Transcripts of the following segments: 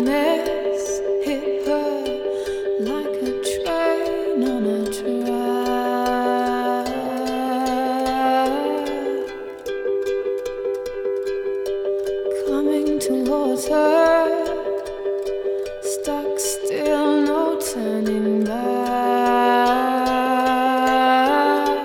Happiness hit her like a train on a track, coming towards her, stuck still, no turning back.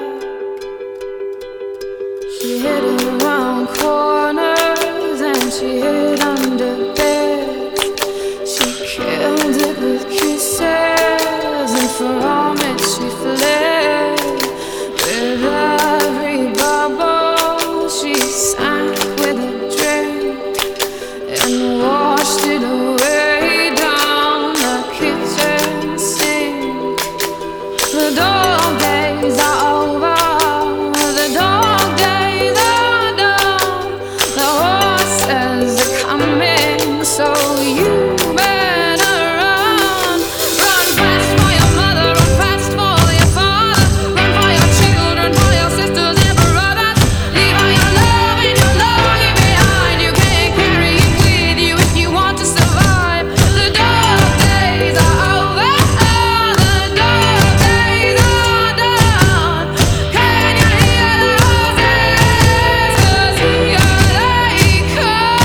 She hid around corners and she hid under beds. She killed it with kisses, and from it she fled. With every bubble she sank with a drink and washed it away down the kitchen sink. The dog days are over, the dog days are done. The horses are coming, so you better run. Run fast for your mother, run fast for your father, run for your children, for your sisters and brothers. Leave all your love and your longing behind. You can't carry it with you if you want to survive. The dog days are over, the dog days are done. Can you hear the horses? 'Cause here they come.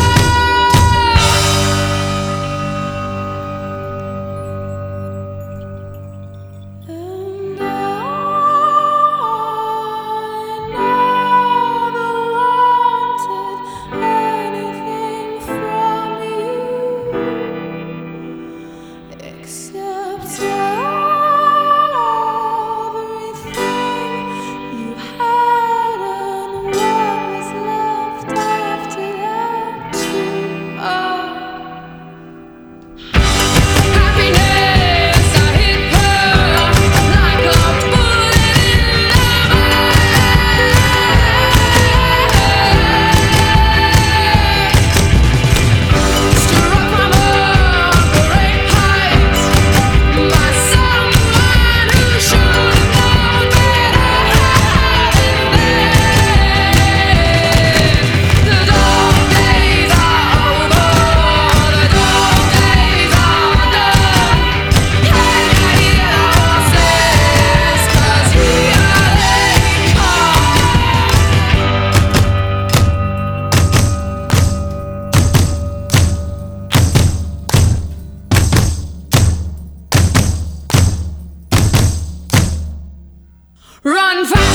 And I never wanted anything from you except everything you had and what was left after that too. Happiness, I hit her like a bullet in the back. Struck from a great height by someone who should have known better. The dog days are over, the dog days are done. Can you hear the horses? 'Cause here they come. Run fast.